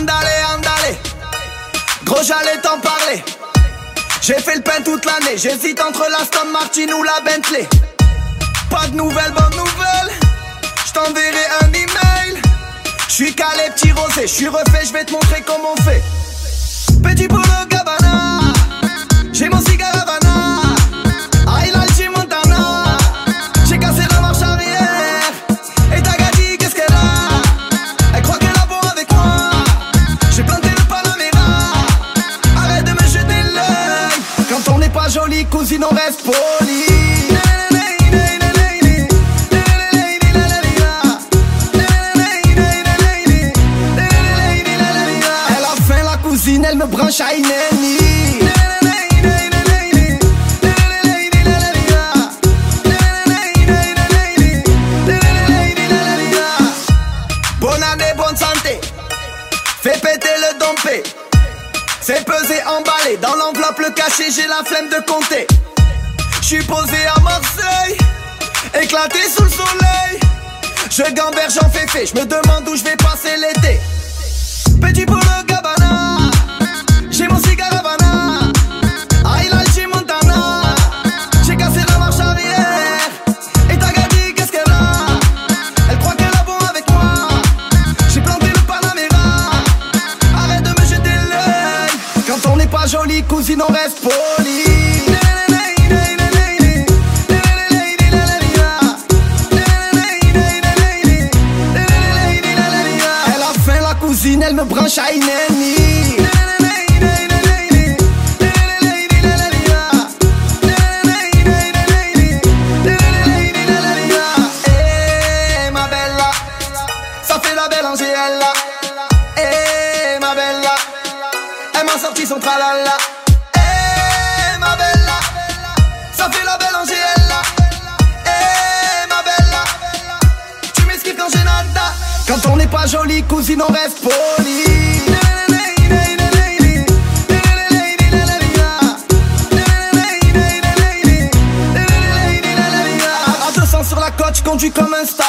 andale. Gros j'allais t'en parler. J'ai fait le pain toute l'année. J'hésite entre l'Aston Martin ou la Bentley. Pas de nouvelles, bonne nouvelle. J't'enverrai un email. J'suis calé petit rosé. J'suis refait, j'vais te montrer comment on fait. Petit Polo Gabbana. J'ai mon cigare Havana. Highlight Montana. J'ai cassé la marche arrière. Et ta gadi qu'est-ce qu'elle a? Elle croit qu'elle a bon avec moi. J'ai planté le Panamera. Arrête de me jeter l'œil. Quand on n'est pas joli, cousine, on reste poli. Elle a faim la cousine, elle me branche à Ineni. Fais péter le dompé. C'est pesé, emballé. Dans l'enveloppe, le cachet, j'ai la flemme de compter. J'suis posé à Marseille, éclaté sous le soleil. Je gamberge, j'en fais fait. J'me demande où j'vais passer l'été. Petit Polo Gabbana. J'ai mon cigare Havana. Highlight Montana. J'ai cassé la marche arrière. Et ta gadi, qu'est-ce qu'elle a? Elle croit qu'elle a bon avec moi. J'ai planté le Panamera. Arrête de me jeter l'œil. Quand on n'est pas joli, cousine, on reste poli. Elle a faim la cousine, elle me branche à Ineni. Eh ma bella, ça fait la belle Angela. Eh ma bella, elle m'a sorti son tralala. Eh ma bella, ça fait la belle Angela. Eh ma bella, tu m'esquives quand j'ai nada. Quand on n'est pas joli, cousine, on reste poli. À 200 sur la côte, j'conduis comme un star.